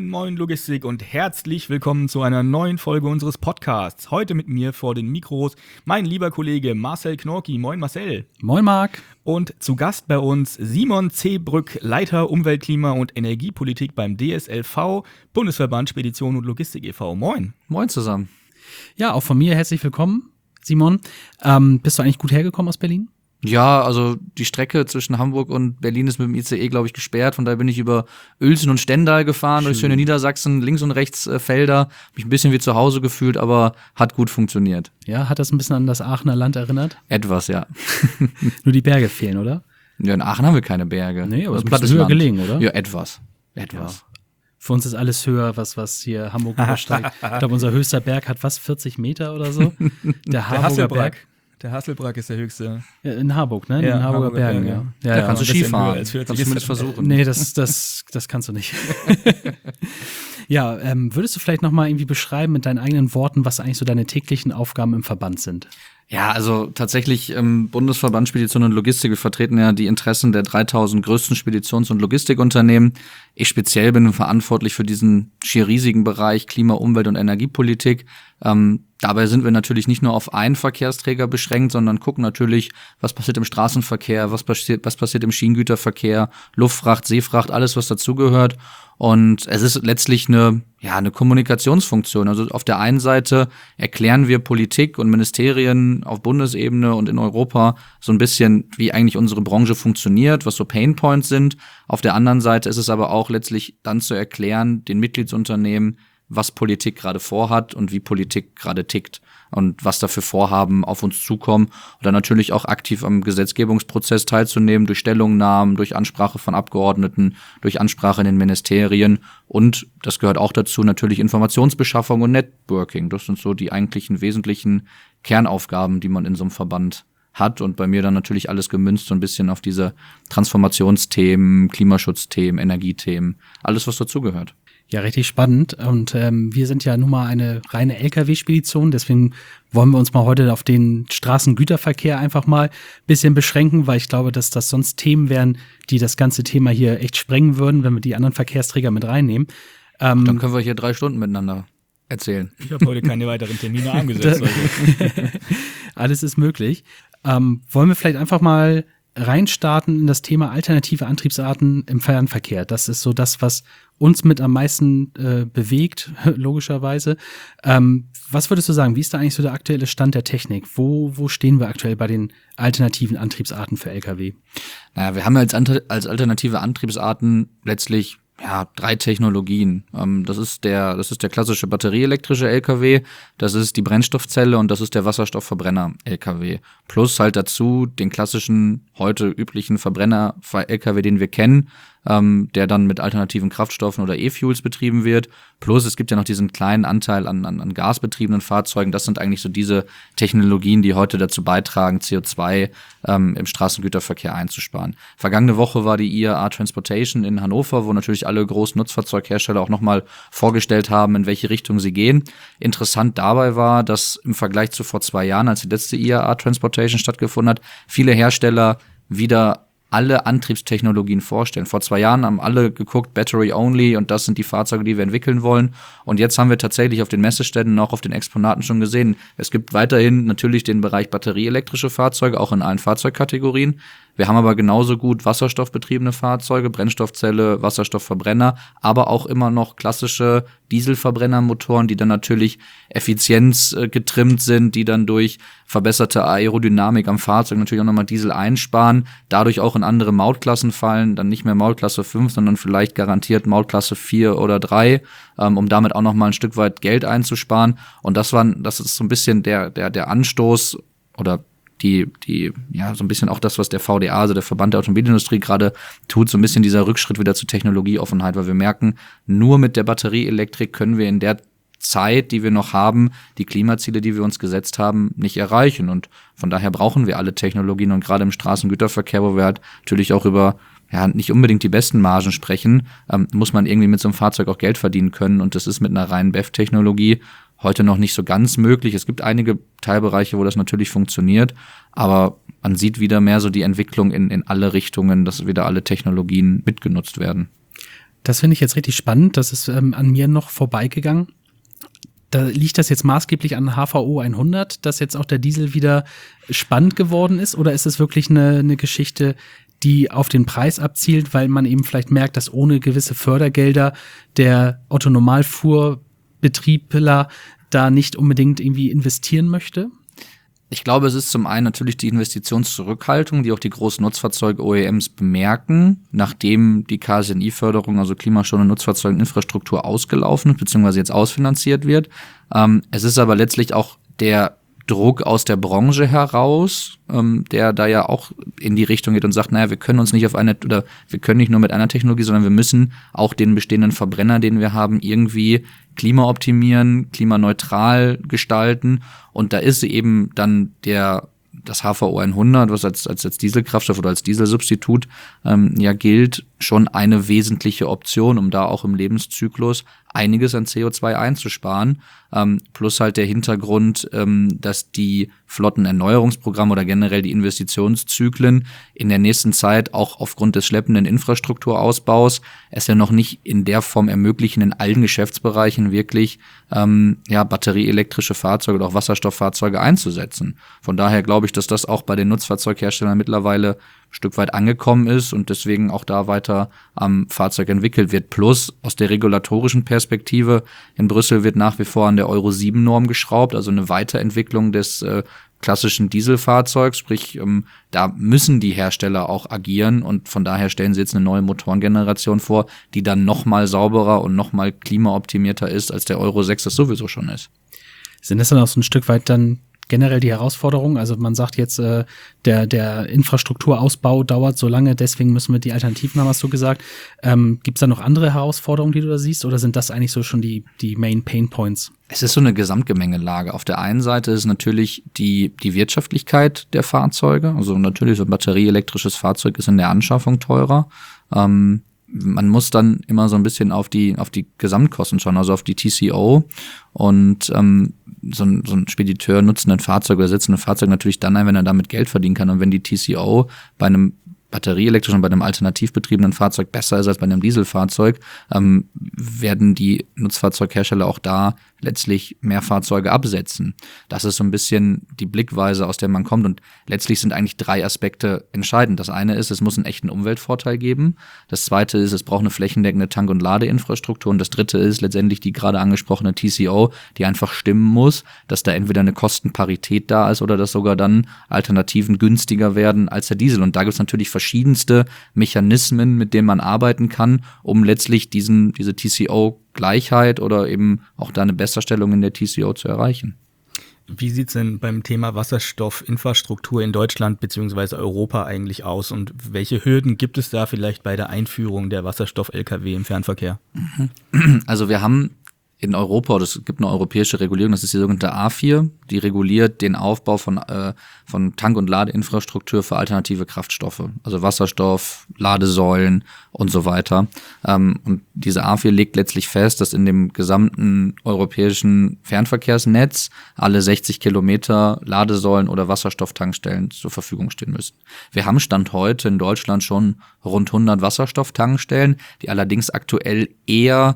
Moin Logistik und herzlich willkommen zu einer neuen Folge unseres Podcasts. Heute mit mir vor den Mikros mein lieber Kollege Marcel Knorki. Moin Marcel. Moin Marc. Und zu Gast bei uns Simon C. Brück, Leiter Umwelt, Klima und Energiepolitik beim DSLV, Bundesverband Spedition und Logistik e.V. Moin. Moin zusammen. Ja, auch von mir herzlich willkommen, Simon. Bist du eigentlich gut hergekommen aus Berlin? Ja, also die Strecke zwischen Hamburg und Berlin ist mit dem ICE, glaube ich, gesperrt. Von daher bin ich über Uelzen und Stendal gefahren, durch schöne Niedersachsen, links und rechts Felder. Mich ein bisschen wie zu Hause gefühlt, aber hat gut funktioniert. Ja, hat das ein bisschen an das Aachener Land erinnert? Etwas, ja. Nur die Berge fehlen, oder? Ja, in Aachen haben wir keine Berge. Nee, aber das es ist höher gelegen, oder? Ja, etwas. Ja. Für uns ist alles höher, was hier Hamburg übersteigt. Ich glaube, unser höchster Berg hat 40 Meter oder so. Der Harburger Berg. Der Hasselbrack ist der höchste. Ja, in Harburg, ne? Ja, in Harburger Bergen, ja. Da kannst du Ski fahren. Kannst du zumindest versuchen. Nee, das kannst du nicht. Ja, würdest du vielleicht noch mal irgendwie beschreiben mit deinen eigenen Worten, was eigentlich so deine täglichen Aufgaben im Verband sind? Ja, also tatsächlich Bundesverband Spedition und Logistik, wir vertreten ja die Interessen der 3000 größten Speditions- und Logistikunternehmen. Ich speziell bin verantwortlich für diesen schier riesigen Bereich Klima-, Umwelt- und Energiepolitik. Dabei sind wir natürlich nicht nur auf einen Verkehrsträger beschränkt, sondern gucken natürlich, was passiert im Straßenverkehr, was passiert im Schienengüterverkehr, Luftfracht, Seefracht, alles, was dazugehört. Und es ist letztlich eine Kommunikationsfunktion. Also auf der einen Seite erklären wir Politik und Ministerien auf Bundesebene und in Europa so ein bisschen, wie eigentlich unsere Branche funktioniert, was so Painpoints sind. Auf der anderen Seite ist es aber auch letztlich dann zu erklären, den Mitgliedsunternehmen, was Politik gerade vorhat und wie Politik gerade tickt und was da für Vorhaben auf uns zukommen. Und dann natürlich auch aktiv am Gesetzgebungsprozess teilzunehmen, durch Stellungnahmen, durch Ansprache von Abgeordneten, durch Ansprache in den Ministerien. Und das gehört auch dazu, natürlich Informationsbeschaffung und Networking. Das sind so die eigentlichen wesentlichen Kernaufgaben, die man in so einem Verband hat. Und bei mir dann natürlich alles gemünzt so ein bisschen auf diese Transformationsthemen, Klimaschutzthemen, Energiethemen, alles, was dazugehört. Ja, richtig spannend. Und wir sind ja nun mal eine reine Lkw-Spedition, deswegen wollen wir uns mal heute auf den Straßengüterverkehr einfach mal ein bisschen beschränken, weil ich glaube, dass das sonst Themen wären, die das ganze Thema hier echt sprengen würden, wenn wir die anderen Verkehrsträger mit reinnehmen. Dann können wir hier 3 Stunden miteinander erzählen. Ich habe heute keine weiteren Termine angesetzt. Alles ist möglich. Wollen wir vielleicht einfach mal reinstarten in das Thema alternative Antriebsarten im Fernverkehr. Das ist so das, was uns mit am meisten bewegt, logischerweise. Was würdest du sagen, wie ist da eigentlich so der aktuelle Stand der Technik? Wo stehen wir aktuell bei den alternativen Antriebsarten für Lkw? Naja, wir haben als alternative Antriebsarten letztlich 3 Technologien. Das ist der klassische batterieelektrische LKW, das ist die Brennstoffzelle und das ist der Wasserstoffverbrenner LKW. Plus halt dazu den klassischen, heute üblichen Verbrenner LKW, den wir kennen, der dann mit alternativen Kraftstoffen oder E-Fuels betrieben wird. Plus es gibt ja noch diesen kleinen Anteil an gasbetriebenen Fahrzeugen. Das sind eigentlich so diese Technologien, die heute dazu beitragen, CO2 im Straßengüterverkehr einzusparen. Vergangene Woche war die IAA Transportation in Hannover, wo natürlich alle großen Nutzfahrzeughersteller auch nochmal vorgestellt haben, in welche Richtung sie gehen. Interessant dabei war, dass im Vergleich zu vor 2 Jahren, als die letzte IAA Transportation stattgefunden hat, viele Hersteller wieder alle Antriebstechnologien vorstellen. Vor 2 Jahren haben alle geguckt, Battery only, und das sind die Fahrzeuge, die wir entwickeln wollen. Und jetzt haben wir tatsächlich auf den Messeständen und auch auf den Exponaten schon gesehen, es gibt weiterhin natürlich den Bereich batterieelektrische Fahrzeuge, auch in allen Fahrzeugkategorien. Wir haben aber genauso gut wasserstoffbetriebene Fahrzeuge, Brennstoffzelle, Wasserstoffverbrenner, aber auch immer noch klassische Dieselverbrennermotoren, die dann natürlich effizienzgetrimmt sind, die dann durch verbesserte Aerodynamik am Fahrzeug natürlich auch nochmal Diesel einsparen, dadurch auch in andere Mautklassen fallen, dann nicht mehr Mautklasse 5, sondern vielleicht garantiert Mautklasse 4 oder 3, um damit auch nochmal ein Stück weit Geld einzusparen. Und das ist so ein bisschen der Anstoß oder die so ein bisschen auch das, was der VDA, also der Verband der Automobilindustrie, gerade tut, so ein bisschen dieser Rückschritt wieder zur Technologieoffenheit, weil wir merken, nur mit der Batterieelektrik können wir in der Zeit, die wir noch haben, die Klimaziele, die wir uns gesetzt haben, nicht erreichen. Und von daher brauchen wir alle Technologien, und gerade im Straßengüterverkehr, wo wir halt natürlich auch über nicht unbedingt die besten Margen sprechen, muss man irgendwie mit so einem Fahrzeug auch Geld verdienen können, und das ist mit einer reinen BEV-Technologie heute noch nicht so ganz möglich. Es gibt einige Teilbereiche, wo das natürlich funktioniert, aber man sieht wieder mehr so die Entwicklung in alle Richtungen, dass wieder alle Technologien mitgenutzt werden. Das finde ich jetzt richtig spannend. Das ist an mir noch vorbeigegangen. Da liegt das jetzt maßgeblich an HVO 100, dass jetzt auch der Diesel wieder spannend geworden ist? Oder ist es wirklich eine Geschichte, die auf den Preis abzielt, weil man eben vielleicht merkt, dass ohne gewisse Fördergelder der Otto-Normalfuhrbetriebler da nicht unbedingt irgendwie investieren möchte? Ich glaube, es ist zum einen natürlich die Investitionszurückhaltung, die auch die großen Nutzfahrzeug-OEMs bemerken, nachdem die KSNI-Förderung, also klimaschonende Nutzfahrzeuginfrastruktur, ausgelaufen ist, beziehungsweise jetzt ausfinanziert wird. Es ist aber letztlich auch der Druck aus der Branche heraus, der da ja auch in die Richtung geht und sagt, naja, wir können nicht nur mit einer Technologie, sondern wir müssen auch den bestehenden Verbrenner, den wir haben, irgendwie klimaoptimieren, klimaneutral gestalten. Und da ist eben dann das HVO 100, was als Dieselkraftstoff oder als Dieselsubstitut gilt, schon eine wesentliche Option, um da auch im Lebenszyklus einiges an CO2 einzusparen. Plus halt der Hintergrund, dass die Flottenerneuerungsprogramme oder generell die Investitionszyklen in der nächsten Zeit auch aufgrund des schleppenden Infrastrukturausbaus es ja noch nicht in der Form ermöglichen, in allen Geschäftsbereichen wirklich batterieelektrische Fahrzeuge oder auch Wasserstofffahrzeuge einzusetzen. Von daher glaube ich, dass das auch bei den Nutzfahrzeugherstellern mittlerweile ein Stück weit angekommen ist und deswegen auch da weiter am Fahrzeug entwickelt wird. Plus aus der regulatorischen Perspektive in Brüssel wird nach wie vor an der Euro-7-Norm geschraubt, also eine Weiterentwicklung des klassischen Dieselfahrzeugs, sprich da müssen die Hersteller auch agieren und von daher stellen sie jetzt eine neue Motorengeneration vor, die dann noch mal sauberer und noch mal klimaoptimierter ist, als der Euro 6 das sowieso schon ist. Sind das dann auch so ein Stück weit dann generell die Herausforderung? Also man sagt jetzt, der Infrastrukturausbau dauert so lange, deswegen müssen wir die Alternativen haben, hast du gesagt. Gibt es da noch andere Herausforderungen, die du da siehst, oder sind das eigentlich so schon die Main Pain Points? Es ist so eine Gesamtgemengelage. Auf der einen Seite ist natürlich die Wirtschaftlichkeit der Fahrzeuge. Also natürlich so ein batterieelektrisches Fahrzeug ist in der Anschaffung teurer. Man muss dann immer so ein bisschen auf die Gesamtkosten schauen, also auf die TCO. Und so ein Spediteur nutzt ein Fahrzeug oder setzt ein Fahrzeug natürlich dann ein, wenn er damit Geld verdienen kann. Und wenn die TCO bei einem batterieelektrischen, bei einem alternativ betriebenen Fahrzeug besser ist als bei einem Dieselfahrzeug, werden die Nutzfahrzeughersteller auch da letztlich mehr Fahrzeuge absetzen. Das ist so ein bisschen die Blickweise, aus der man kommt. Und letztlich sind eigentlich 3 Aspekte entscheidend. Das eine ist, es muss einen echten Umweltvorteil geben. Das zweite ist, es braucht eine flächendeckende Tank- und Ladeinfrastruktur. Und das dritte ist letztendlich die gerade angesprochene TCO, die einfach stimmen muss, dass da entweder eine Kostenparität da ist oder dass sogar dann Alternativen günstiger werden als der Diesel. Und da gibt es natürlich verschiedenste Mechanismen, mit denen man arbeiten kann, um letztlich diese TCO-Gleichheit oder eben auch da eine Besserstellung in der TCO zu erreichen. Wie sieht es denn beim Thema Wasserstoffinfrastruktur in Deutschland bzw. Europa eigentlich aus und welche Hürden gibt es da vielleicht bei der Einführung der Wasserstoff-Lkw im Fernverkehr? Also wir haben in Europa, oder es gibt eine europäische Regulierung, das ist die sogenannte A4, die reguliert den Aufbau von Tank- und Ladeinfrastruktur für alternative Kraftstoffe, also Wasserstoff, Ladesäulen und so weiter. Und diese A4 legt letztlich fest, dass in dem gesamten europäischen Fernverkehrsnetz alle 60 Kilometer Ladesäulen oder Wasserstofftankstellen zur Verfügung stehen müssen. Wir haben Stand heute in Deutschland schon rund 100 Wasserstofftankstellen, die allerdings aktuell eher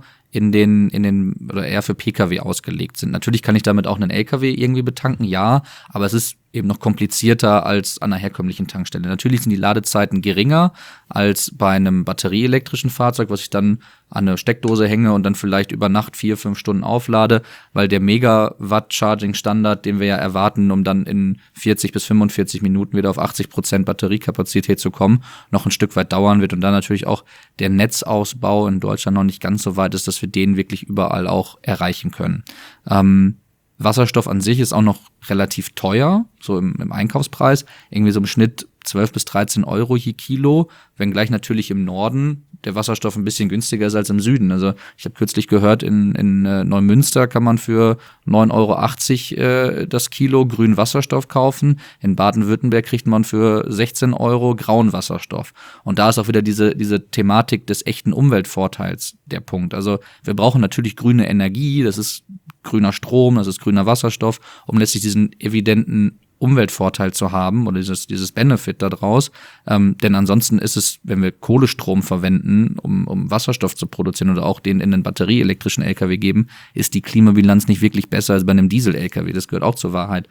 eher für Pkw ausgelegt sind. Natürlich kann ich damit auch einen Lkw irgendwie betanken, ja, aber es ist eben noch komplizierter als an einer herkömmlichen Tankstelle. Natürlich sind die Ladezeiten geringer als bei einem batterieelektrischen Fahrzeug, was ich dann an eine Steckdose hänge und dann vielleicht über Nacht 4-5 Stunden auflade, weil der Megawatt-Charging-Standard, den wir ja erwarten, um dann in 40 bis 45 Minuten wieder auf 80% Batteriekapazität zu kommen, noch ein Stück weit dauern wird und dann natürlich auch der Netzausbau in Deutschland noch nicht ganz so weit ist, dass wir den wirklich überall auch erreichen können. Wasserstoff an sich ist auch noch relativ teuer, so im Einkaufspreis, irgendwie so im Schnitt 12 bis 13 Euro je Kilo, wenngleich natürlich im Norden der Wasserstoff ein bisschen günstiger ist als im Süden. Also ich habe kürzlich gehört, in Neumünster kann man für 9,80 Euro das Kilo grünen Wasserstoff kaufen. In Baden-Württemberg kriegt man für 16 Euro grauen Wasserstoff. Und da ist auch wieder diese Thematik des echten Umweltvorteils der Punkt. Also wir brauchen natürlich grüne Energie, das ist grüner Strom, das ist grüner Wasserstoff, um letztlich diesen evidenten Umweltvorteil zu haben oder dieses Benefit daraus. Denn ansonsten ist es, wenn wir Kohlestrom verwenden, um Wasserstoff zu produzieren oder auch den in den batterieelektrischen LKW geben, ist die Klimabilanz nicht wirklich besser als bei einem Diesel-LKW. Das gehört auch zur Wahrheit.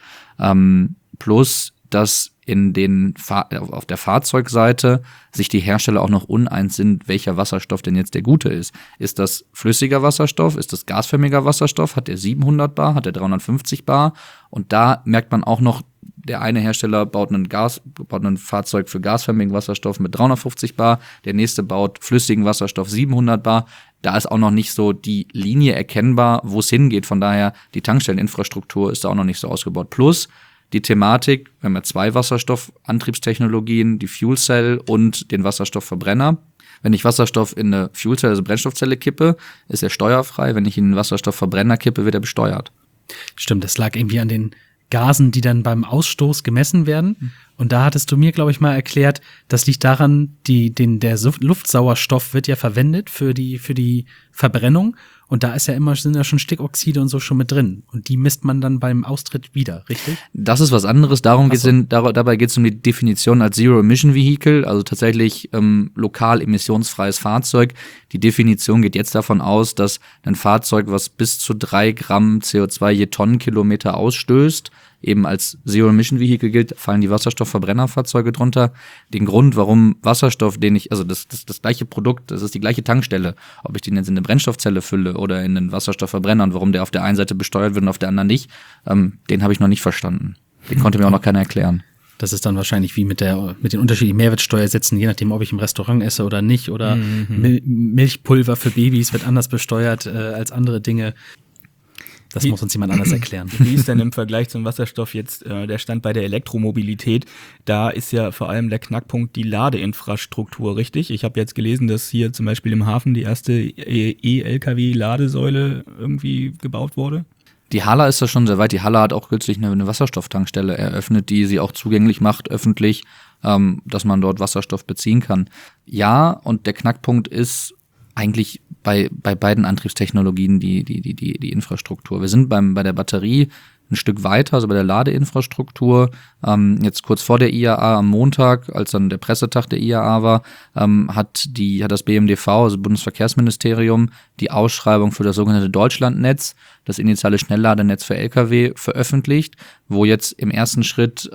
Plus, dass auf der Fahrzeugseite sich die Hersteller auch noch uneins sind, welcher Wasserstoff denn jetzt der gute ist. Ist das flüssiger Wasserstoff? Ist das gasförmiger Wasserstoff? Hat der 700 Bar? Hat der 350 Bar? Und da merkt man auch noch, der eine Hersteller baut ein Fahrzeug für gasförmigen Wasserstoff mit 350 Bar, der nächste baut flüssigen Wasserstoff 700 Bar. Da ist auch noch nicht so die Linie erkennbar, wo es hingeht. Von daher, die Tankstelleninfrastruktur ist da auch noch nicht so ausgebaut. Plus die Thematik, wir haben ja 2 Wasserstoffantriebstechnologien, die Fuel Cell und den Wasserstoffverbrenner. Wenn ich Wasserstoff in eine Fuel Cell, also Brennstoffzelle kippe, ist er steuerfrei. Wenn ich ihn in einen Wasserstoffverbrenner kippe, wird er besteuert. Stimmt, das lag irgendwie an den Gasen, die dann beim Ausstoß gemessen werden. Und da hattest du mir, glaube ich, mal erklärt, das liegt daran, der Luftsauerstoff wird ja verwendet für die Verbrennung. Und da sind ja schon Stickoxide und so schon mit drin. Und die misst man dann beim Austritt wieder, richtig? Das ist was anderes. Dabei geht es um die Definition als Zero-Emission-Vehicle, also tatsächlich lokal emissionsfreies Fahrzeug. Die Definition geht jetzt davon aus, dass ein Fahrzeug, was bis zu 3 Gramm CO2 je Tonnenkilometer ausstößt, eben als Zero-Emission-Vehicle gilt, fallen die Wasserstoffverbrennerfahrzeuge drunter. Den Grund, warum Wasserstoff, das gleiche Produkt, das ist die gleiche Tankstelle, ob ich den jetzt in eine Brennstoffzelle fülle oder in einen Wasserstoffverbrenner und warum der auf der einen Seite besteuert wird und auf der anderen nicht, den habe ich noch nicht nicht. Den konnte mir auch noch keiner erklären. Das ist dann wahrscheinlich wie mit den unterschiedlichen Mehrwertsteuersätzen, je nachdem, ob ich im Restaurant esse oder nicht, oder Milchpulver für Babys wird anders besteuert als andere Dinge. Das muss uns jemand anders erklären. Wie ist denn im Vergleich zum Wasserstoff jetzt der Stand bei der Elektromobilität? Da ist ja vor allem der Knackpunkt die Ladeinfrastruktur, richtig? Ich habe jetzt gelesen, dass hier zum Beispiel im Hafen die erste E-LKW-Ladesäule irgendwie gebaut wurde. Die Hala ist da schon sehr weit. Die Hala hat auch kürzlich eine Wasserstofftankstelle eröffnet, die sie auch zugänglich macht, öffentlich, dass man dort Wasserstoff beziehen kann. Ja, und der Knackpunkt ist eigentlich bei beiden Antriebstechnologien die Infrastruktur. Wir sind bei der Batterie ein Stück weiter, also bei der Ladeinfrastruktur. Jetzt kurz vor der IAA am Montag, als dann der Pressetag der IAA war, hat das BMDV, also Bundesverkehrsministerium, die Ausschreibung für das sogenannte Deutschlandnetz, das initiale Schnellladenetz für Lkw, veröffentlicht, wo jetzt im ersten Schritt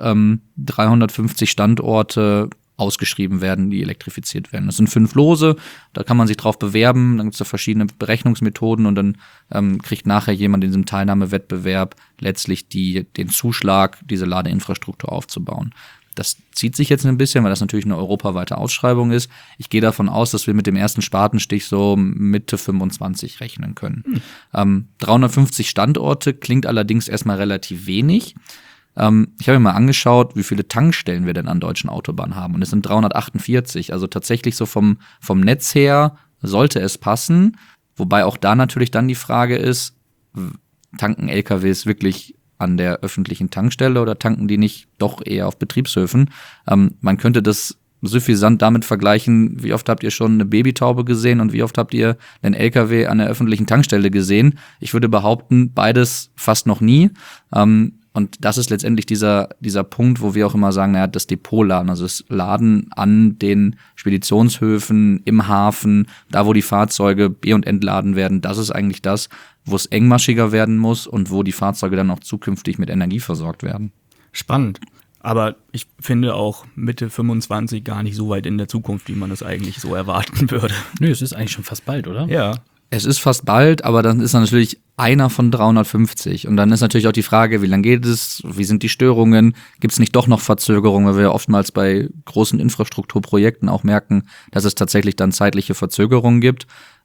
350 Standorte ausgeschrieben werden, die elektrifiziert werden. Das sind 5 Lose, da kann man sich drauf bewerben, dann gibt es da verschiedene Berechnungsmethoden und dann kriegt nachher jemand in diesem Teilnahmewettbewerb letztlich den Zuschlag, diese Ladeinfrastruktur aufzubauen. Das zieht sich jetzt ein bisschen, weil das natürlich eine europaweite Ausschreibung ist. Ich gehe davon aus, dass wir mit dem ersten Spatenstich so Mitte 25 rechnen können. 350 Standorte klingt allerdings erstmal relativ wenig. Ich habe mir mal angeschaut, wie viele Tankstellen wir denn an deutschen Autobahnen haben. Und es sind 348. Also tatsächlich so vom Netz her sollte es passen. Wobei auch da natürlich dann die Frage ist, tanken LKWs wirklich an der öffentlichen Tankstelle oder tanken die nicht doch eher auf Betriebshöfen? Man könnte das suffisant damit vergleichen, wie oft habt ihr schon eine Babytaube gesehen und wie oft habt ihr einen LKW an der öffentlichen Tankstelle gesehen? Ich würde behaupten, beides fast noch nie. Und das ist letztendlich dieser Punkt, wo wir auch immer sagen, naja, das Depotladen, also das Laden an den Speditionshöfen, im Hafen, da wo die Fahrzeuge be- und entladen werden, das ist eigentlich das, wo es engmaschiger werden muss und wo die Fahrzeuge dann auch zukünftig mit Energie versorgt werden. Spannend. Aber ich finde auch Mitte 25 gar nicht so weit in der Zukunft, wie man das eigentlich so erwarten würde. Nö, es ist eigentlich schon fast bald, oder? Ja. Es ist fast bald, aber dann ist natürlich einer von 350. Und dann ist natürlich auch die Frage, wie lange geht es, wie sind die Störungen, gibt es nicht doch noch Verzögerungen, weil wir ja oftmals bei großen Infrastrukturprojekten auch merken, dass es tatsächlich dann zeitliche Verzögerungen gibt.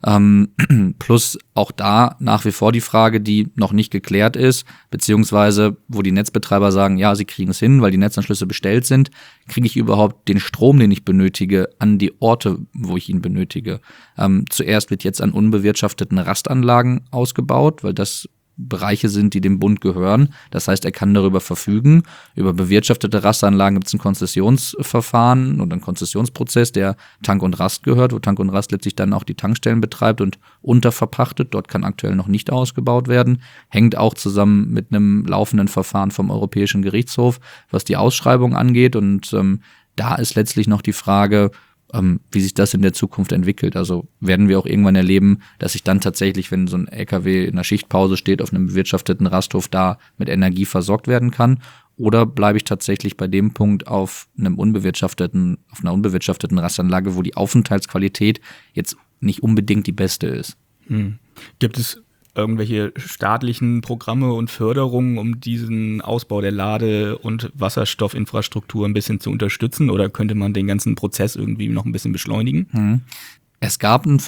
Plus auch da nach wie vor die Frage, die noch nicht geklärt ist, beziehungsweise wo die Netzbetreiber sagen, ja, sie kriegen es hin, weil die Netzanschlüsse bestellt sind, kriege ich überhaupt den Strom, den ich benötige, an die Orte, wo ich ihn benötige. Zuerst wird jetzt an unbewirtschafteten Rastanlagen ausgebaut, weil das Bereiche sind, die dem Bund gehören. Das heißt, er kann darüber verfügen. Über bewirtschaftete Rastanlagen gibt es ein Konzessionsverfahren und einen Konzessionsprozess, der Tank und Rast gehört, wo Tank und Rast letztlich dann auch die Tankstellen betreibt und unterverpachtet. Dort kann aktuell noch nicht ausgebaut werden. Hängt auch zusammen mit einem laufenden Verfahren vom Europäischen Gerichtshof, was die Ausschreibung angeht. Und da ist letztlich noch die Frage, wie sich das in der Zukunft entwickelt. Also werden wir auch irgendwann erleben, dass sich dann tatsächlich, wenn so ein LKW in der Schichtpause steht, auf einem bewirtschafteten Rasthof da mit Energie versorgt werden kann? Oder bleibe ich tatsächlich bei dem Punkt auf einer unbewirtschafteten Rastanlage, wo die Aufenthaltsqualität jetzt nicht unbedingt die beste ist? Gibt es irgendwelche staatlichen Programme und Förderungen, um diesen Ausbau der Lade- und Wasserstoffinfrastruktur ein bisschen zu unterstützen, oder könnte man den ganzen Prozess irgendwie noch ein bisschen beschleunigen? Es gab ein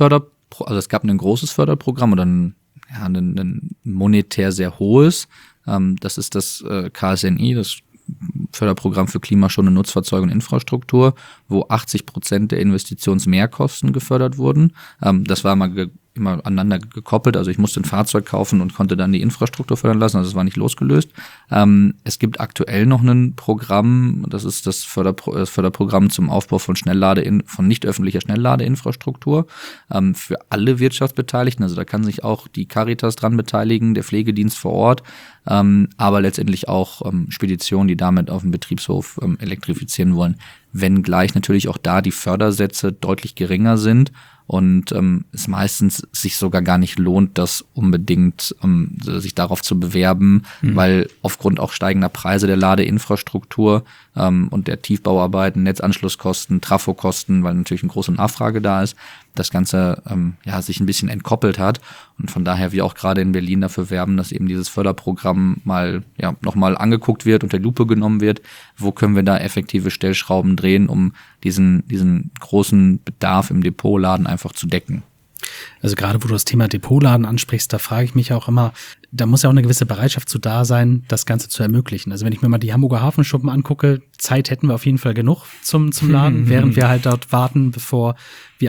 großes Förderprogramm oder ein monetär sehr hohes. Das ist das KSNI, das Förderprogramm für klimaschonende Nutzfahrzeuge und Infrastruktur, wo 80% der Investitionsmehrkosten gefördert wurden. Das war immer aneinander gekoppelt, also ich musste ein Fahrzeug kaufen und konnte dann die Infrastruktur fördern lassen, also es war nicht losgelöst. Es gibt aktuell noch ein Programm, das ist das Förderprogramm zum Aufbau von von nicht öffentlicher Schnellladeinfrastruktur für alle Wirtschaftsbeteiligten, also da kann sich auch die Caritas dran beteiligen, der Pflegedienst vor Ort, aber letztendlich auch Speditionen, die damit auf dem Betriebshof elektrifizieren wollen, wenngleich natürlich auch da die Fördersätze deutlich geringer sind und es meistens sich sogar gar nicht lohnt, das unbedingt sich darauf zu bewerben, weil aufgrund auch steigender Preise der Ladeinfrastruktur und der Tiefbauarbeiten, Netzanschlusskosten, Trafokosten, weil natürlich eine große Nachfrage da ist, das Ganze sich ein bisschen entkoppelt hat und von daher wir auch gerade in Berlin dafür werben, dass eben dieses Förderprogramm nochmal angeguckt wird, unter Lupe genommen wird, wo können wir da effektive Stellschrauben drehen, um diesen großen Bedarf im Depotladen einfach zu decken. Also gerade wo du das Thema Depotladen ansprichst, da frage ich mich auch immer, da muss ja auch eine gewisse Bereitschaft zu da sein, das Ganze zu ermöglichen. Also wenn ich mir mal die Hamburger Hafenschuppen angucke, Zeit hätten wir auf jeden Fall genug zum Laden, während wir halt dort warten, bevor wir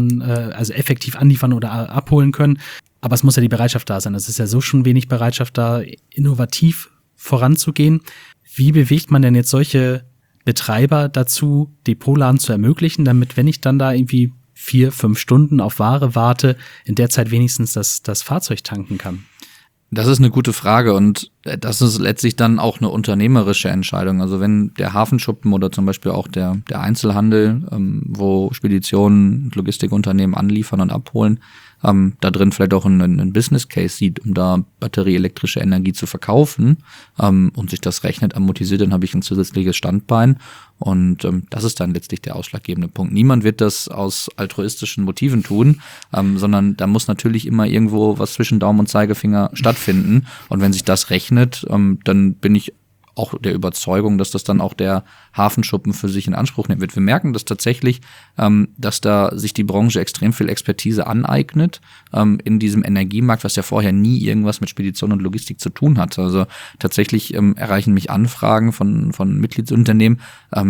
effektiv anliefern oder abholen können. Aber es muss ja die Bereitschaft da sein. Es ist ja so schon wenig Bereitschaft da, innovativ voranzugehen. Wie bewegt man denn jetzt solche Betreiber dazu, Depotladen zu ermöglichen, damit, wenn ich dann da irgendwie 4-5 Stunden auf Ware warte, in der Zeit wenigstens das Fahrzeug tanken kann? Das ist eine gute Frage und das ist letztlich dann auch eine unternehmerische Entscheidung. Also wenn der Hafenschuppen oder zum Beispiel auch der Einzelhandel, wo Speditionen und Logistikunternehmen anliefern und abholen, da drin vielleicht auch einen Business Case sieht, um da batterieelektrische Energie zu verkaufen und sich das rechnet, amortisiert, dann habe ich ein zusätzliches Standbein und das ist dann letztlich der ausschlaggebende Punkt. Niemand wird das aus altruistischen Motiven tun, sondern da muss natürlich immer irgendwo was zwischen Daumen und Zeigefinger stattfinden und wenn sich das rechnet, dann bin ich auch der Überzeugung, dass das dann auch der Hafenschuppen für sich in Anspruch nehmen wird. Wir merken das tatsächlich, dass da sich die Branche extrem viel Expertise aneignet in diesem Energiemarkt, was ja vorher nie irgendwas mit Spedition und Logistik zu tun hatte. Also tatsächlich erreichen mich Anfragen von Mitgliedsunternehmen,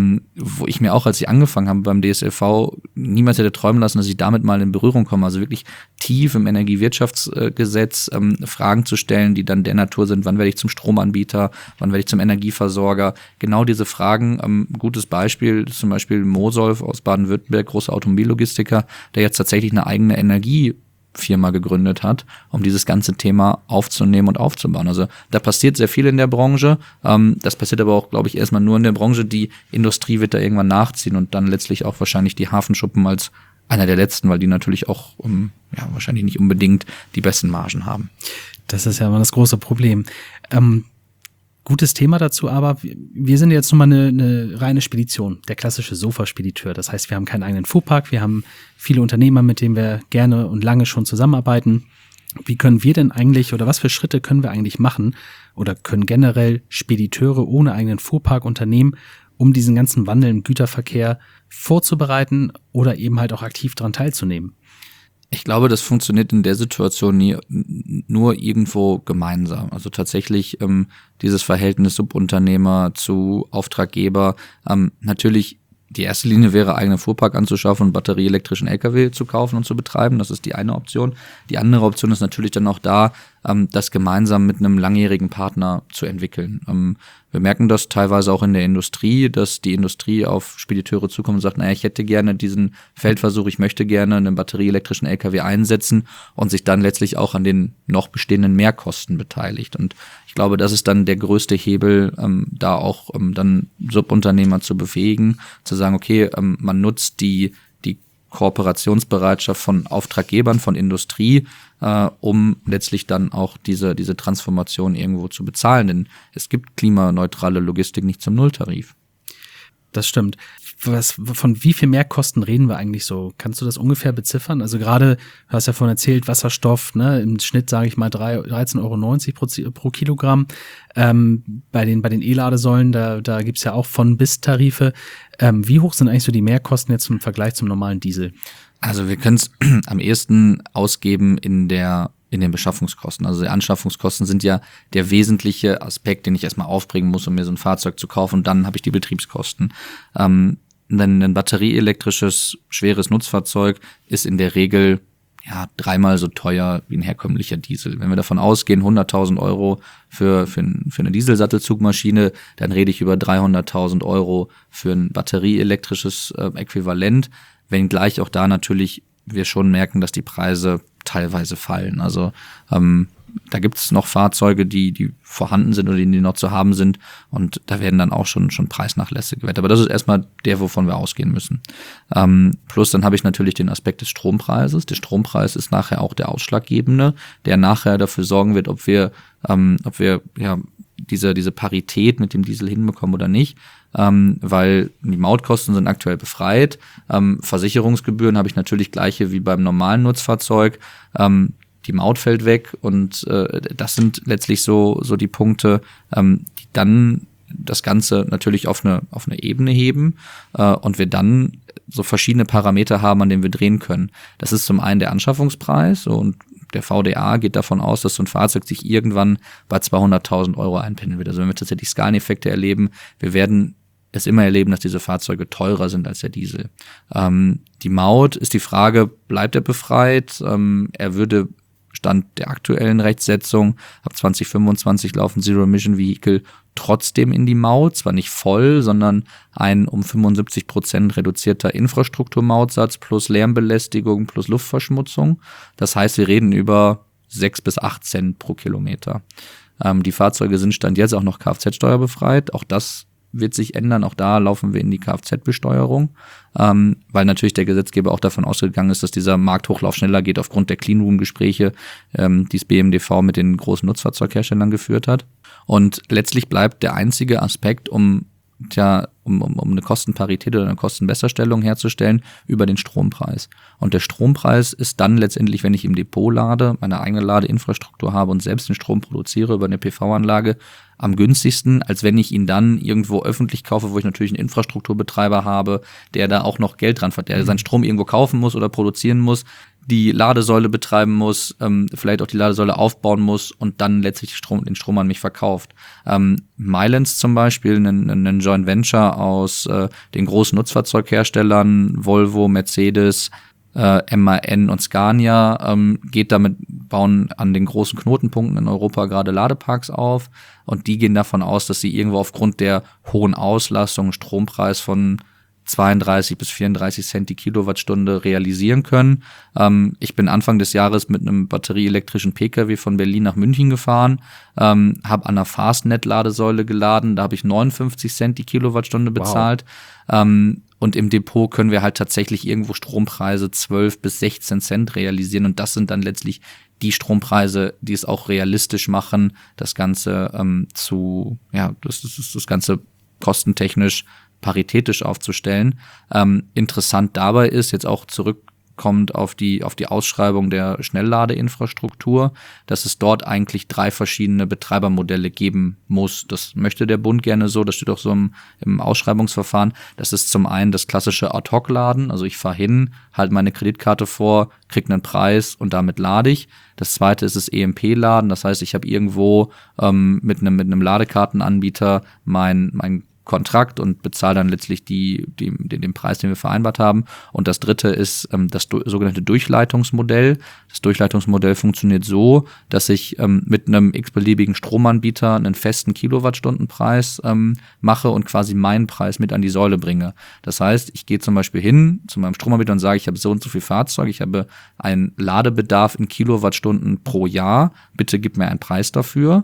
wo ich mir auch, als ich angefangen habe beim DSLV, niemals hätte träumen lassen, dass ich damit mal in Berührung komme. Also wirklich tief im Energiewirtschaftsgesetz Fragen zu stellen, die dann der Natur sind, wann werde ich zum Stromanbieter, wann werde ich zum Energieversorger. Genau diese Fragen, gutes Beispiel, zum Beispiel Mosolf aus Baden-Württemberg, großer Automobillogistiker, der jetzt tatsächlich eine eigene Energiefirma gegründet hat, um dieses ganze Thema aufzunehmen und aufzubauen. Also da passiert sehr viel in der Branche. Das passiert aber auch, glaube ich, erstmal nur in der Branche. Die Industrie wird da irgendwann nachziehen und dann letztlich auch wahrscheinlich die Hafenschuppen als einer der letzten, weil die natürlich auch wahrscheinlich nicht unbedingt die besten Margen haben. Das ist ja immer das große Problem. Gutes Thema dazu, aber wir sind jetzt nun mal eine reine Spedition, der klassische Sofa-Spediteur. Das heißt, wir haben keinen eigenen Fuhrpark, wir haben viele Unternehmer, mit denen wir gerne und lange schon zusammenarbeiten. Wie können wir denn eigentlich oder was für Schritte können wir eigentlich machen oder können generell Spediteure ohne eigenen Fuhrpark unternehmen, um diesen ganzen Wandel im Güterverkehr vorzubereiten oder eben halt auch aktiv daran teilzunehmen? Ich glaube, das funktioniert in der Situation nur irgendwo gemeinsam. Also tatsächlich dieses Verhältnis Subunternehmer zu Auftraggeber. Natürlich, die erste Linie wäre, eigenen Fuhrpark anzuschaffen und batterieelektrischen LKW zu kaufen und zu betreiben. Das ist die eine Option. Die andere Option ist natürlich dann auch da, das gemeinsam mit einem langjährigen Partner zu entwickeln. Wir merken das teilweise auch in der Industrie, dass die Industrie auf Spediteure zukommt und sagt, naja, ich hätte gerne diesen Feldversuch, ich möchte gerne einen batterieelektrischen LKW einsetzen und sich dann letztlich auch an den noch bestehenden Mehrkosten beteiligt. Und ich glaube, das ist dann der größte Hebel, da auch dann Subunternehmer zu befähigen, zu sagen, okay, man nutzt die Kooperationsbereitschaft von Auftraggebern, von Industrie, um letztlich dann auch diese Transformation irgendwo zu bezahlen. Denn es gibt klimaneutrale Logistik nicht zum Nulltarif. Das stimmt. Von wie viel Mehrkosten reden wir eigentlich so? Kannst du das ungefähr beziffern? Also gerade, du hast ja vorhin erzählt, Wasserstoff, ne, im Schnitt sage ich mal 13,90 € pro Kilogramm. Bei den E-Ladesäulen, da gibt's ja auch von bis Tarife. Wie hoch sind eigentlich so die Mehrkosten jetzt im Vergleich zum normalen Diesel? Also wir können es am ehesten ausgeben in den Beschaffungskosten. Also die Anschaffungskosten sind ja der wesentliche Aspekt, den ich erstmal aufbringen muss, um mir so ein Fahrzeug zu kaufen. Und dann habe ich die Betriebskosten. Ein batterieelektrisches, schweres Nutzfahrzeug ist in der Regel dreimal so teuer wie ein herkömmlicher Diesel. Wenn wir davon ausgehen, 100.000 € für eine Dieselsattelzugmaschine, dann rede ich über 300.000 € für ein batterieelektrisches Äquivalent, wenngleich auch da natürlich wir schon merken, dass die Preise teilweise fallen. Also da gibt es noch Fahrzeuge, die vorhanden sind oder die noch zu haben sind, und da werden dann auch schon Preisnachlässe gewährt. Aber das ist erstmal der, wovon wir ausgehen müssen. Plus dann habe ich natürlich den Aspekt des Strompreises. Der Strompreis ist nachher auch der Ausschlaggebende, der nachher dafür sorgen wird, ob wir diese Parität mit dem Diesel hinbekommen oder nicht. Weil die Mautkosten sind aktuell befreit. Versicherungsgebühren habe ich natürlich gleiche wie beim normalen Nutzfahrzeug. Die Maut fällt weg, und das sind letztlich so die Punkte, die dann das Ganze natürlich auf eine Ebene heben, und wir dann so verschiedene Parameter haben, an denen wir drehen können. Das ist zum einen der Anschaffungspreis, und der VDA geht davon aus, dass so ein Fahrzeug sich irgendwann bei 200.000 € einpendeln wird. Also wenn wir tatsächlich Skaleneffekte erleben, wir werden es immer erleben, dass diese Fahrzeuge teurer sind als der Diesel. Die Maut ist die Frage, bleibt er befreit? Er würde Stand der aktuellen Rechtsetzung, ab 2025 laufen Zero-Emission-Vehicle trotzdem in die Maut, zwar nicht voll, sondern ein um 75% reduzierter Infrastrukturmautsatz plus Lärmbelästigung plus Luftverschmutzung. Das heißt, wir reden über 6 bis 8 Cent pro Kilometer. Die Fahrzeuge sind Stand jetzt auch noch Kfz-steuerbefreit. Auch das wird sich ändern. Auch da laufen wir in die Kfz-Besteuerung, weil natürlich der Gesetzgeber auch davon ausgegangen ist, dass dieser Markthochlauf schneller geht aufgrund der Cleanroom-Gespräche, die das BMDV mit den großen Nutzfahrzeugherstellern geführt hat. Und letztlich bleibt der einzige Aspekt, um eine Kostenparität oder eine Kostenbesserstellung herzustellen, über den Strompreis. Und der Strompreis ist dann letztendlich, wenn ich im Depot lade, meine eigene Ladeinfrastruktur habe und selbst den Strom produziere über eine PV-Anlage, am günstigsten, als wenn ich ihn dann irgendwo öffentlich kaufe, wo ich natürlich einen Infrastrukturbetreiber habe, der da auch noch Geld dran verdient, der seinen Strom irgendwo kaufen muss oder produzieren muss, die Ladesäule betreiben muss, vielleicht auch die Ladesäule aufbauen muss und dann letztlich den Strom an mich verkauft. Milence zum Beispiel, ein Joint Venture aus den großen Nutzfahrzeugherstellern, Volvo, Mercedes, MAN und Scania, bauen an den großen Knotenpunkten in Europa gerade Ladeparks auf, und die gehen davon aus, dass sie irgendwo aufgrund der hohen Auslastung einen Strompreis von 32 bis 34 Cent die Kilowattstunde realisieren können. Ich bin Anfang des Jahres mit einem batterieelektrischen Pkw von Berlin nach München gefahren, habe an einer Fastnet-Ladesäule geladen, da habe ich 59 Cent die Kilowattstunde bezahlt. Wow. Und im Depot können wir halt tatsächlich irgendwo Strompreise 12 bis 16 Cent realisieren, und das sind dann letztlich die Strompreise, die es auch realistisch machen, das Ganze das Ganze kostentechnisch paritätisch aufzustellen. Interessant dabei ist, jetzt auch zurückkommt auf die Ausschreibung der Schnellladeinfrastruktur, dass es dort eigentlich 3 verschiedene Betreibermodelle geben muss. Das möchte der Bund gerne so, das steht auch so im Ausschreibungsverfahren. Das ist zum einen das klassische Ad-Hoc-Laden, also ich fahre hin, halte meine Kreditkarte vor, kriege einen Preis und damit lade ich. Das zweite ist das EMP-Laden, das heißt, ich habe irgendwo mit einem Ladekartenanbieter mein Kontrakt und bezahle dann letztlich den Preis, den wir vereinbart haben. Und das dritte ist das sogenannte Durchleitungsmodell. Das Durchleitungsmodell funktioniert so, dass ich mit einem x-beliebigen Stromanbieter einen festen Kilowattstundenpreis mache und quasi meinen Preis mit an die Säule bringe. Das heißt, ich gehe zum Beispiel hin zu meinem Stromanbieter und sage, ich habe so und so viel Fahrzeuge, ich habe einen Ladebedarf in Kilowattstunden pro Jahr, bitte gib mir einen Preis dafür.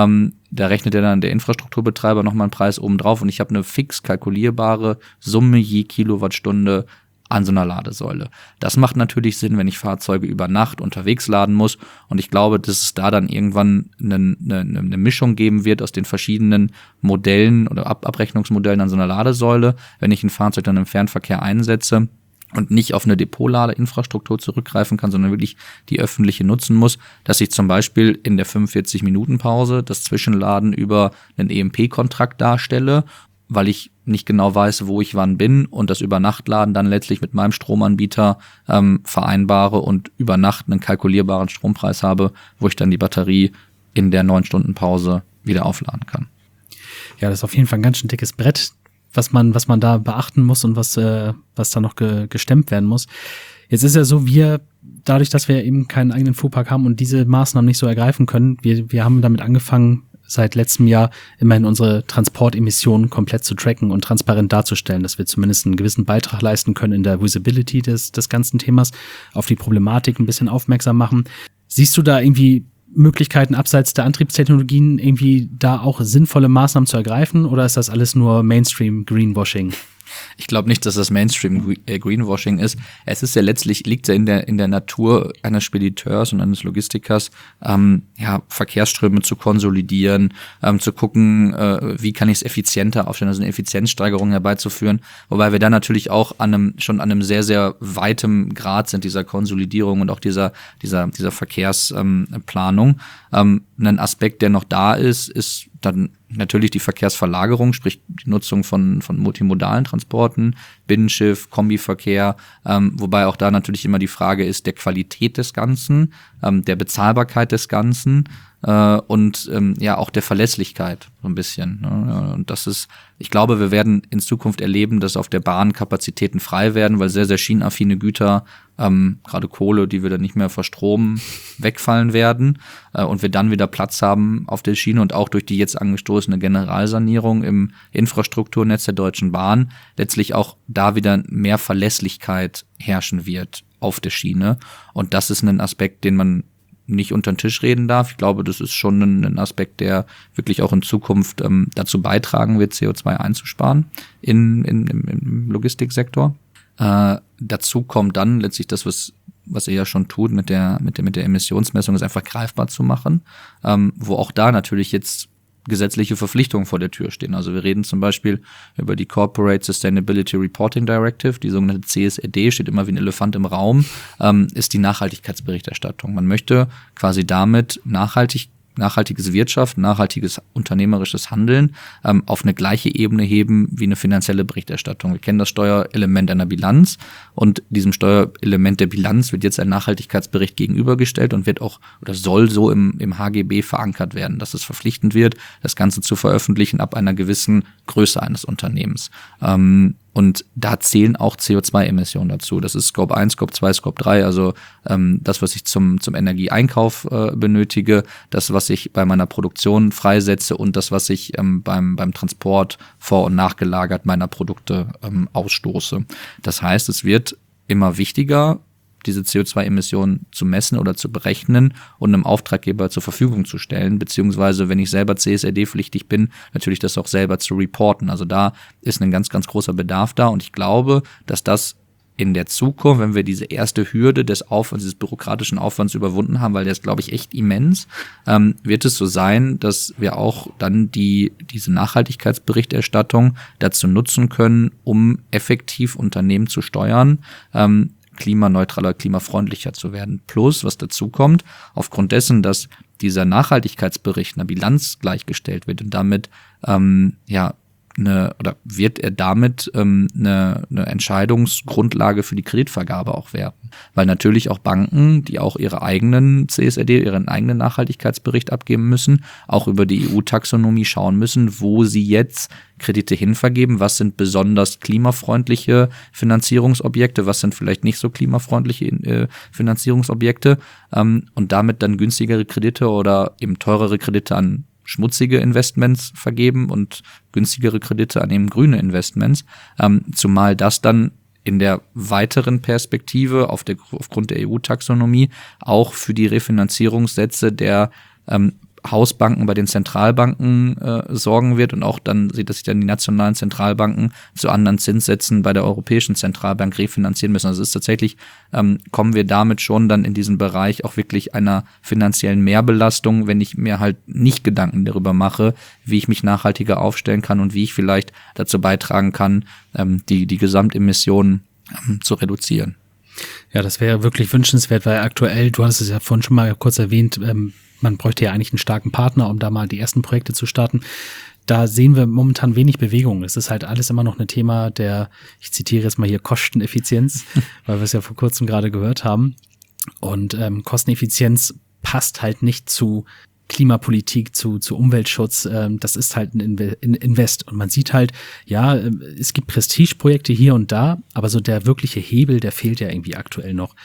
Da rechnet ja dann der Infrastrukturbetreiber nochmal einen Preis oben drauf und ich habe eine fix kalkulierbare Summe je Kilowattstunde an so einer Ladesäule. Das macht natürlich Sinn, wenn ich Fahrzeuge über Nacht unterwegs laden muss, und ich glaube, dass es da dann irgendwann eine Mischung geben wird aus den verschiedenen Modellen oder Abrechnungsmodellen an so einer Ladesäule, wenn ich ein Fahrzeug dann im Fernverkehr einsetze und nicht auf eine Depotladeinfrastruktur zurückgreifen kann, sondern wirklich die öffentliche nutzen muss, dass ich zum Beispiel in der 45-Minuten-Pause das Zwischenladen über einen EMP-Kontrakt darstelle, weil ich nicht genau weiß, wo ich wann bin, und das Übernachtladen dann letztlich mit meinem Stromanbieter vereinbare und über Nacht einen kalkulierbaren Strompreis habe, wo ich dann die Batterie in der 9-Stunden-Pause wieder aufladen kann. Ja, das ist auf jeden Fall ein ganz schön dickes Brett, was man da beachten muss und was da noch gestemmt werden muss. Jetzt ist ja so, dadurch, dass wir eben keinen eigenen Fuhrpark haben und diese Maßnahmen nicht so ergreifen können, wir haben damit angefangen, seit letztem Jahr immerhin unsere Transportemissionen komplett zu tracken und transparent darzustellen, dass wir zumindest einen gewissen Beitrag leisten können in der Visibility des ganzen Themas, auf die Problematik ein bisschen aufmerksam machen. Siehst du da irgendwie Möglichkeiten abseits der Antriebstechnologien, irgendwie da auch sinnvolle Maßnahmen zu ergreifen, oder ist das alles nur Mainstream-Greenwashing? Ich glaube nicht, dass das Mainstream-Greenwashing ist. Es ist ja letztlich, liegt ja in der Natur eines Spediteurs und eines Logistikers, Verkehrsströme zu konsolidieren, zu gucken, wie kann ich es effizienter aufstellen, also eine Effizienzsteigerung herbeizuführen. Wobei wir da natürlich auch schon an einem sehr, sehr weitem Grad sind, dieser Konsolidierung und auch dieser Verkehrsplanung. Ein Aspekt, der noch da ist dann natürlich die Verkehrsverlagerung, sprich die Nutzung von multimodalen Transporten, Binnenschiff, Kombiverkehr, wobei auch da natürlich immer die Frage ist der Qualität des Ganzen, der Bezahlbarkeit des Ganzen und auch der Verlässlichkeit so ein bisschen. Ne? Und das ist, ich glaube, wir werden in Zukunft erleben, dass auf der Bahn Kapazitäten frei werden, weil sehr, sehr schienenaffine Güter, gerade Kohle, die wir dann nicht mehr verstromen, wegfallen werden und wir dann wieder Platz haben auf der Schiene und auch durch die jetzt angestoßene Generalsanierung im Infrastrukturnetz der Deutschen Bahn letztlich auch da wieder mehr Verlässlichkeit herrschen wird auf der Schiene. Und das ist ein Aspekt, den man nicht unter den Tisch reden darf. Ich glaube, das ist schon ein Aspekt, der wirklich auch in Zukunft dazu beitragen wird, CO2 einzusparen im Logistiksektor. Dazu kommt dann letztlich das, was ihr ja schon tut mit der Emissionsmessung, ist einfach greifbar zu machen, wo auch da natürlich jetzt gesetzliche Verpflichtungen vor der Tür stehen. Also wir reden zum Beispiel über die Corporate Sustainability Reporting Directive, die sogenannte CSRD, steht immer wie ein Elefant im Raum, ist die Nachhaltigkeitsberichterstattung. Man möchte quasi damit nachhaltiges Wirtschaften, nachhaltiges unternehmerisches Handeln auf eine gleiche Ebene heben wie eine finanzielle Berichterstattung. Wir kennen das Steuerelement einer Bilanz, und diesem Steuerelement der Bilanz wird jetzt ein Nachhaltigkeitsbericht gegenübergestellt und wird auch oder soll so im HGB verankert werden, dass es verpflichtend wird, das Ganze zu veröffentlichen ab einer gewissen Größe eines Unternehmens. Und da zählen auch CO2-Emissionen dazu. Das ist Scope 1, Scope 2, Scope 3, also das, was ich zum Energieeinkauf benötige, das, was ich bei meiner Produktion freisetze und das, was ich beim Transport vor- und nachgelagert meiner Produkte ausstoße. Das heißt, es wird immer wichtiger, diese CO2-Emissionen zu messen oder zu berechnen und einem Auftraggeber zur Verfügung zu stellen, beziehungsweise, wenn ich selber CSRD-pflichtig bin, natürlich das auch selber zu reporten. Also da ist ein ganz, ganz großer Bedarf da, und ich glaube, dass das in der Zukunft, wenn wir diese erste Hürde des Aufwands, dieses bürokratischen Aufwands überwunden haben, weil der ist, glaube ich, echt immens, wird es so sein, dass wir auch dann diese Nachhaltigkeitsberichterstattung dazu nutzen können, um effektiv Unternehmen zu steuern, klimaneutraler, klimafreundlicher zu werden. Plus, was dazu kommt, aufgrund dessen, dass dieser Nachhaltigkeitsbericht einer Bilanz gleichgestellt wird und damit wird er damit eine Entscheidungsgrundlage für die Kreditvergabe auch werden? Weil natürlich auch Banken, die auch ihre eigenen CSRD, ihren eigenen Nachhaltigkeitsbericht abgeben müssen, auch über die EU-Taxonomie schauen müssen, wo sie jetzt Kredite hinvergeben, was sind besonders klimafreundliche Finanzierungsobjekte, was sind vielleicht nicht so klimafreundliche Finanzierungsobjekte und damit dann günstigere Kredite oder eben teurere Kredite an schmutzige Investments vergeben und günstigere Kredite an eben grüne Investments, zumal das dann in der weiteren Perspektive aufgrund der EU-Taxonomie auch für die Refinanzierungssätze der Hausbanken bei den Zentralbanken sorgen wird und auch dann sieht, dass sich dann die nationalen Zentralbanken zu anderen Zinssätzen bei der Europäischen Zentralbank refinanzieren müssen. Also es ist tatsächlich, kommen wir damit schon dann in diesen Bereich auch wirklich einer finanziellen Mehrbelastung, wenn ich mir halt nicht Gedanken darüber mache, wie ich mich nachhaltiger aufstellen kann und wie ich vielleicht dazu beitragen kann, die Gesamtemissionen zu reduzieren. Ja, das wäre wirklich wünschenswert, weil aktuell, du hast es ja vorhin schon mal kurz erwähnt, man bräuchte ja eigentlich einen starken Partner, um da mal die ersten Projekte zu starten. Da sehen wir momentan wenig Bewegung. Es ist halt alles immer noch ein Thema der, ich zitiere jetzt mal hier, Kosteneffizienz, weil wir es ja vor kurzem gerade gehört haben. Und Kosteneffizienz passt halt nicht zu Klimapolitik, zu Umweltschutz. Das ist halt ein Invest. Und man sieht halt, ja, es gibt Prestigeprojekte hier und da, aber so der wirkliche Hebel, der fehlt ja irgendwie aktuell noch.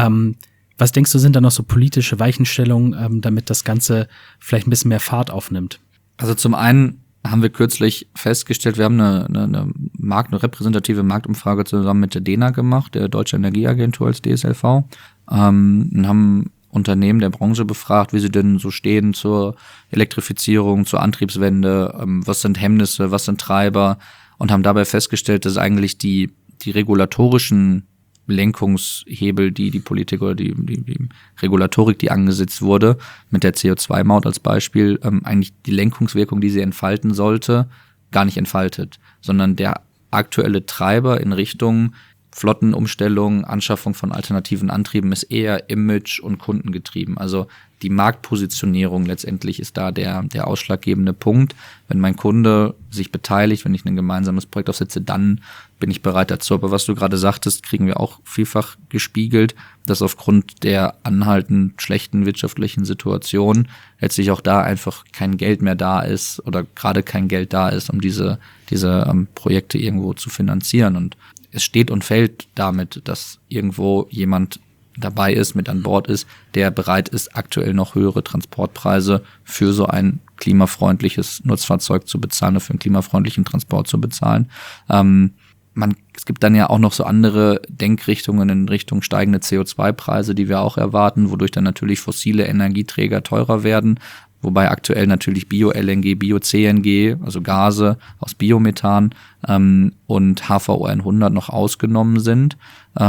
Was denkst du, sind da noch so politische Weichenstellungen, damit das Ganze vielleicht ein bisschen mehr Fahrt aufnimmt? Also zum einen haben wir kürzlich festgestellt, wir haben eine repräsentative Marktumfrage zusammen mit der DENA gemacht, der Deutsche Energieagentur als DSLV, und haben Unternehmen der Branche befragt, wie sie denn so stehen zur Elektrifizierung, zur Antriebswende, was sind Hemmnisse, was sind Treiber, und haben dabei festgestellt, dass eigentlich die regulatorischen Lenkungshebel, die Politik oder die Regulatorik, die angesetzt wurde, mit der CO2-Maut als Beispiel, eigentlich die Lenkungswirkung, die sie entfalten sollte, gar nicht entfaltet, sondern der aktuelle Treiber in Richtung Flottenumstellung, Anschaffung von alternativen Antrieben ist eher Image- und Kundengetrieben. Also die Marktpositionierung letztendlich ist da der ausschlaggebende Punkt. Wenn mein Kunde sich beteiligt, wenn ich ein gemeinsames Projekt aufsetze, dann bin ich bereit dazu. Aber was du gerade sagtest, kriegen wir auch vielfach gespiegelt, dass aufgrund der anhaltend schlechten wirtschaftlichen Situation letztlich auch da einfach kein Geld mehr da ist oder gerade kein Geld da ist, um diese Projekte irgendwo zu finanzieren. Und es steht und fällt damit, dass irgendwo jemand dabei ist, mit an Bord ist, der bereit ist, aktuell noch höhere Transportpreise für so ein klimafreundliches Nutzfahrzeug zu bezahlen, oder für einen klimafreundlichen Transport zu bezahlen. Es gibt dann ja auch noch so andere Denkrichtungen in Richtung steigende CO2-Preise, die wir auch erwarten, wodurch dann natürlich fossile Energieträger teurer werden, wobei aktuell natürlich Bio-LNG, Bio-CNG, also Gase aus Biomethan und HVO 100 noch ausgenommen sind.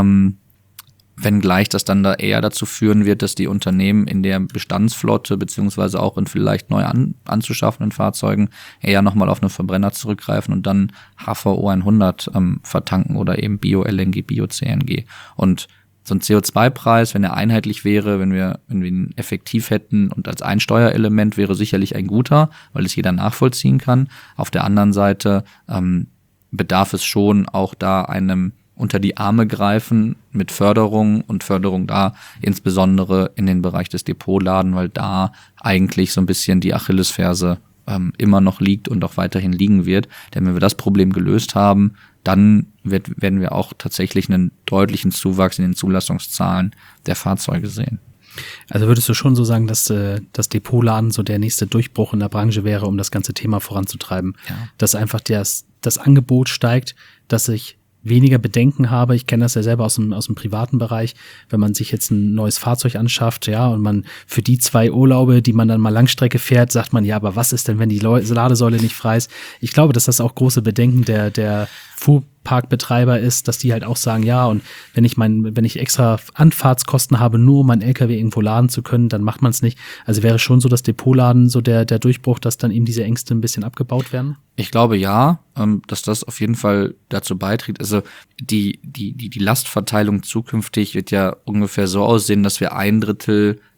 Wenngleich das dann da eher dazu führen wird, dass die Unternehmen in der Bestandsflotte beziehungsweise auch in vielleicht neu anzuschaffenden Fahrzeugen eher nochmal auf einen Verbrenner zurückgreifen und dann HVO 100 vertanken oder eben Bio-LNG, Bio-CNG. Und so ein CO2-Preis, wenn er einheitlich wäre, wenn wir ihn effektiv hätten und als ein Steuerelement, wäre sicherlich ein guter, weil es jeder nachvollziehen kann. Auf der anderen Seite bedarf es schon auch da einem unter die Arme greifen mit Förderung und Förderung da insbesondere in den Bereich des Depotladen, weil da eigentlich so ein bisschen die Achillesferse immer noch liegt und auch weiterhin liegen wird. Denn wenn wir das Problem gelöst haben, dann werden wir auch tatsächlich einen deutlichen Zuwachs in den Zulassungszahlen der Fahrzeuge sehen. Also würdest du schon so sagen, dass das Depotladen so der nächste Durchbruch in der Branche wäre, um das ganze Thema voranzutreiben? Ja. Dass einfach das Angebot steigt, dass ich weniger Bedenken habe. Ich kenne das ja selber aus dem privaten Bereich, wenn man sich jetzt ein neues Fahrzeug anschafft, ja, und man für die 2 Urlaube, die man dann mal Langstrecke fährt, sagt man, ja, aber was ist denn, wenn die Ladesäule nicht frei ist? Ich glaube, dass das auch große Bedenken der Fuhrparkbetreiber ist, dass die halt auch sagen, ja, und wenn ich extra Anfahrtskosten habe, nur um meinen LKW irgendwo laden zu können, dann macht man es nicht. Also wäre schon so das Depotladen so der Durchbruch, dass dann eben diese Ängste ein bisschen abgebaut werden? Ich glaube ja, dass das auf jeden Fall dazu beiträgt. Also die Lastverteilung zukünftig wird ja ungefähr so aussehen, dass wir 1/3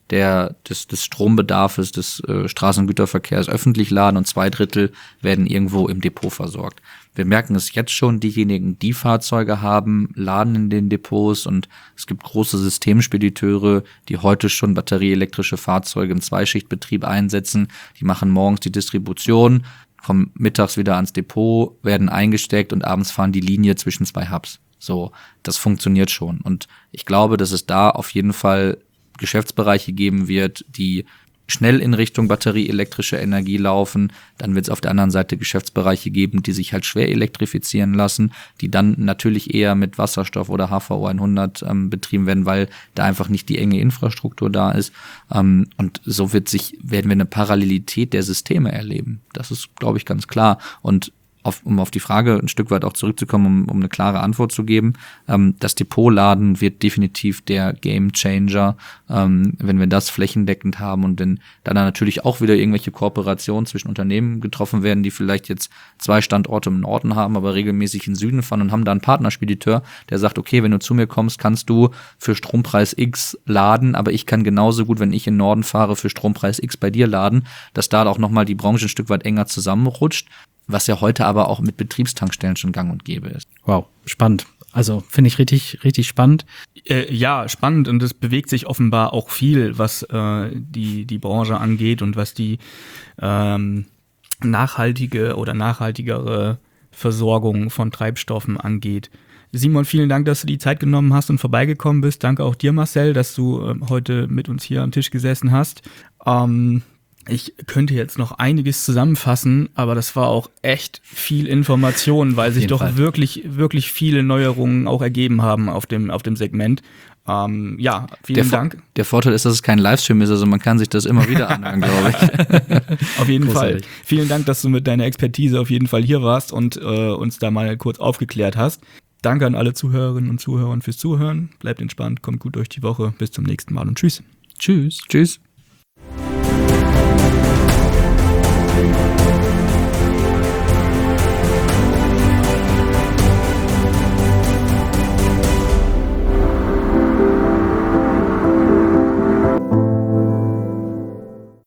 des Strombedarfes des Straßengüterverkehrs öffentlich laden und 2/3 werden irgendwo im Depot versorgt. Wir merken es jetzt schon, diejenigen, die Fahrzeuge haben, laden in den Depots und es gibt große Systemspediteure, die heute schon batterieelektrische Fahrzeuge im Zweischichtbetrieb einsetzen. Die machen morgens die Distribution, kommen mittags wieder ans Depot, werden eingesteckt und abends fahren die Linie zwischen 2 Hubs. So, das funktioniert schon. Und ich glaube, dass es da auf jeden Fall Geschäftsbereiche geben wird, die schnell in Richtung batterieelektrische Energie laufen. Dann wird es auf der anderen Seite Geschäftsbereiche geben, die sich halt schwer elektrifizieren lassen, die dann natürlich eher mit Wasserstoff oder HVO 100 betrieben werden, weil da einfach nicht die enge Infrastruktur da ist. Und so werden wir eine Parallelität der Systeme erleben. Das ist, glaube ich, ganz klar. Und um auf die Frage ein Stück weit auch zurückzukommen, um eine klare Antwort zu geben, das Depotladen wird definitiv der Gamechanger, wenn wir das flächendeckend haben und dann natürlich auch wieder irgendwelche Kooperationen zwischen Unternehmen getroffen werden, die vielleicht jetzt 2 Standorte im Norden haben, aber regelmäßig in den Süden fahren und haben da einen Partnerspediteur, der sagt, okay, wenn du zu mir kommst, kannst du für Strompreis X laden, aber ich kann genauso gut, wenn ich in den Norden fahre, für Strompreis X bei dir laden, dass da auch nochmal die Branche ein Stück weit enger zusammenrutscht, was ja heute aber auch mit Betriebstankstellen schon gang und gäbe ist. Wow, spannend. Also finde ich richtig, richtig spannend. Ja, spannend, und es bewegt sich offenbar auch viel, was die Branche angeht und was die nachhaltige oder nachhaltigere Versorgung von Treibstoffen angeht. Simon, vielen Dank, dass du die Zeit genommen hast und vorbeigekommen bist. Danke auch dir, Marcel, dass du heute mit uns hier am Tisch gesessen hast. Ich könnte jetzt noch einiges zusammenfassen, aber das war auch echt viel Information, weil sich doch wirklich, wirklich viele Neuerungen auch ergeben haben auf dem Segment. Ja, vielen Dank. Der Vorteil ist, dass es kein Livestream ist, also man kann sich das immer wieder anhören, glaube ich. Auf jeden Fall. Vielen Dank, dass du mit deiner Expertise auf jeden Fall hier warst und uns da mal kurz aufgeklärt hast. Danke an alle Zuhörerinnen und Zuhörer fürs Zuhören. Bleibt entspannt, kommt gut durch die Woche. Bis zum nächsten Mal und tschüss. Tschüss. Tschüss.